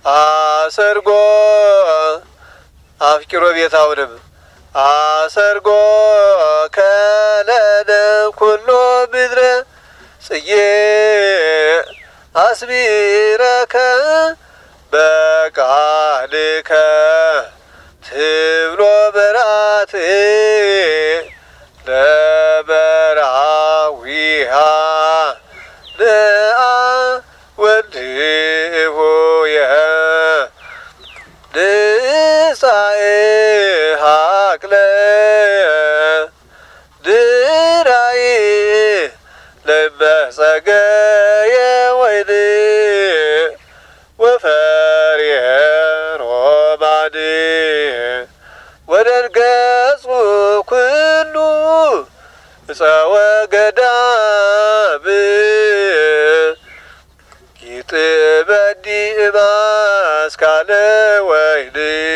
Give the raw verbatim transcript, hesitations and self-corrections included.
አሰርጎ አፍቂሮ ቤታውንም አሰርጎ ከለነ ኩሎ ምድረ ጽዬ አስቢረከ በቃልከ ትብሎ በራት ለበራዊሃ ለአ ወልድሆየ ንሳኤ ሀቅለ ድራይ ለመጸገየ ወይን ወፈርየ ሮማን ወደንገጹ ኩሉ እፀወ ገዳም ይጥበዲ እማስካለ ወይን